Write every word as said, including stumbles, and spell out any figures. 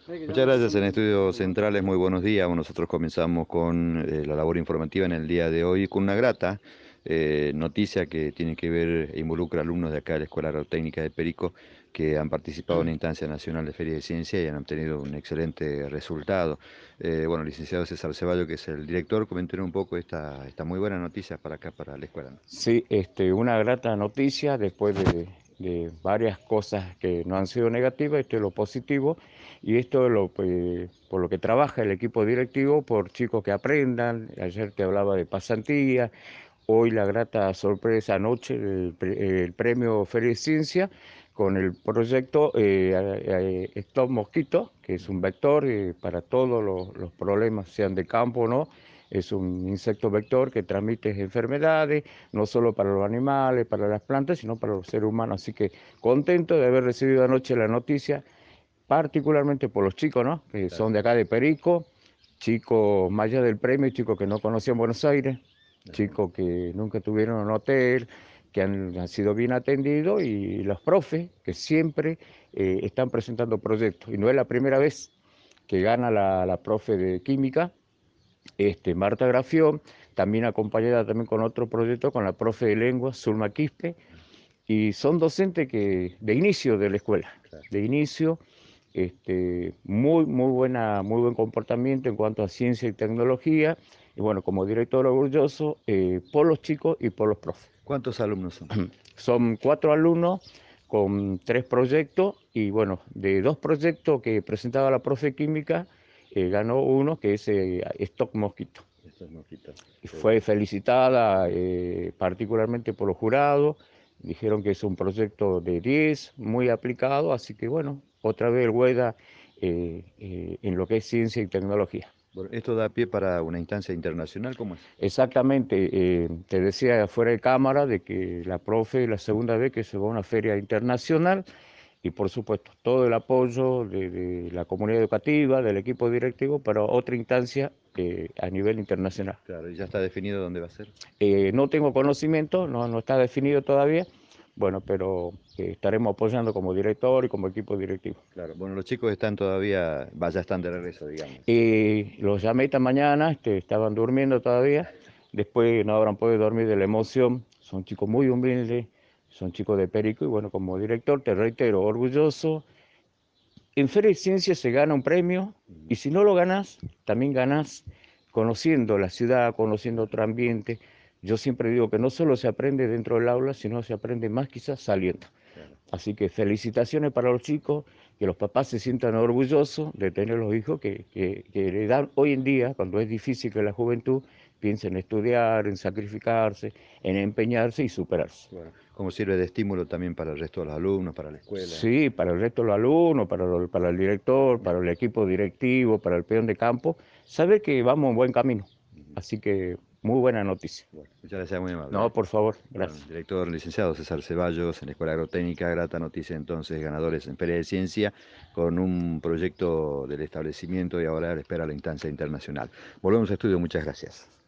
Muchas gracias. En Estudios Centrales, muy buenos días. Bueno, nosotros comenzamos con eh, la labor informativa en el día de hoy con una grata eh, noticia que tiene que ver e involucra alumnos de acá de la Escuela Agrotécnica de Perico que han participado en la instancia nacional de Feria de Ciencia y han obtenido un excelente resultado. Eh, bueno, licenciado César Ceballos, que es el director, coméntenos un poco esta, esta muy buena noticia para acá, para la escuela, ¿no? Sí, este, una grata noticia después de, de varias cosas que no han sido negativas, esto es lo positivo y esto es lo, pues, por lo que trabaja el equipo directivo, por chicos que aprendan. Ayer te hablaba de pasantía, hoy la grata sorpresa anoche, el, pre- el premio Feria de Ciencia con el proyecto eh, eh, Stop Mosquito, que es un vector eh, para todos los, los problemas, sean de campo o no. Es un insecto vector que transmite enfermedades, no solo para los animales, para las plantas, sino para los seres humanos. Así que contento de haber recibido anoche la noticia, particularmente por los chicos, ¿no? Que Claro, son de acá de Perico, chicos más allá del premio, chicos que no conocían Buenos Aires, ajá. chicos que nunca tuvieron un hotel, que han, han sido bien atendidos, y los profes que siempre eh, están presentando proyectos. Y no es la primera vez que gana la, la profe de química, este, Marta Grafión, también acompañada también con otro proyecto con la profe de lengua, Zulma Quispe, y son docentes que de inicio de la escuela, Claro. de inicio, este, muy, muy buena, muy buen comportamiento en cuanto a ciencia y tecnología, y bueno, como director orgulloso eh, por los chicos y por los profes. ¿Cuántos alumnos son? Son cuatro alumnos con tres proyectos, y bueno, de dos proyectos que presentaba la profe química, eh, ganó uno que es eh, Stock Mosquito. Estos mosquitos. Qué Fue bueno. felicitada eh, particularmente por los jurados, dijeron que es un proyecto de diez, muy aplicado, así que bueno, otra vez el Güeda eh, eh, en lo que es ciencia y tecnología. Bueno, esto da pie para una instancia internacional, ¿cómo es? Exactamente, eh, te decía fuera de cámara de que la profe es la segunda vez que se va a una feria internacional, y por supuesto todo el apoyo de, de la comunidad educativa, del equipo directivo, para otra instancia eh, a nivel internacional. Claro, ¿y ya está definido dónde va a ser? Eh, no tengo conocimiento, no, no está definido todavía, bueno, pero eh, estaremos apoyando como director y como equipo directivo. Claro, bueno, los chicos están todavía, va, ya están de regreso, digamos. Eh, los llamé esta mañana, este, estaban durmiendo todavía, después no habrán podido dormir de la emoción, son chicos muy humildes, son chicos de Perico, y bueno, como director te reitero, orgulloso. En Feria de Ciencias se gana un premio, Ujú. y si no lo ganas, también ganas conociendo la ciudad, conociendo Claro, otro ambiente. Yo siempre digo que no solo se aprende dentro del aula, sino se aprende más quizás saliendo. claro. Así que felicitaciones para los chicos, que los papás se sientan orgullosos de tener los hijos que, que, que le dan hoy en día, cuando es difícil que la juventud piense en estudiar, en sacrificarse, en empeñarse y superarse. Bueno, como sirve de estímulo también para el resto de los alumnos, para la escuela. Sí, para el resto de los alumnos, para, lo- para el director, para el equipo directivo, para el peón de campo, sabe que vamos en buen camino. Ujú. Así que muy buena noticia. Bueno, muchas gracias, muy amable, No, ¿eh? por favor, Bueno, gracias. director licenciado César Ceballos en la Escuela Agrotécnica, grata noticia entonces, ganadores en Feria de Ciencia con un proyecto del establecimiento y ahora espera la instancia internacional. Volvemos a estudio, muchas gracias.